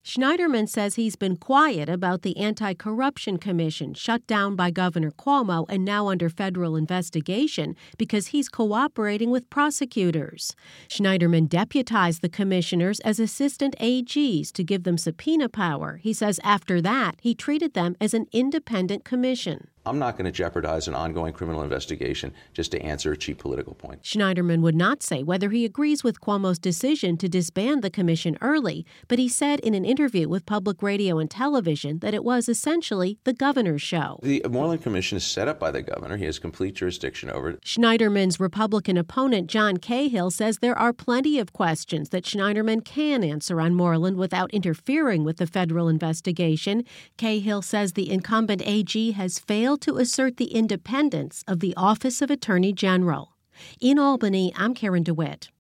Schneiderman says he's been quiet about the Anti-Corruption Commission shut down by Governor Cuomo and now under federal investigation because he's cooperating with prosecutors. Schneiderman deputized the commissioners as assistant AGs to give them subpoena power. He says after that, he treated them as an independent commission. I'm not going to jeopardize an ongoing criminal investigation just to answer a cheap political point. Schneiderman would not say whether he agrees with Cuomo's decision to disband the commission early, but he said in an interview with Public Radio and Television that it was essentially the governor's show. The Moreland Commission is set up by the governor. He has complete jurisdiction over it. Schneiderman's Republican opponent, John Cahill, says there are plenty of questions that Schneiderman can answer on Moreland without interfering with the federal investigation. Cahill says the incumbent AG has failed to assert the independence of the Office of Attorney General. In Albany, I'm Karen DeWitt.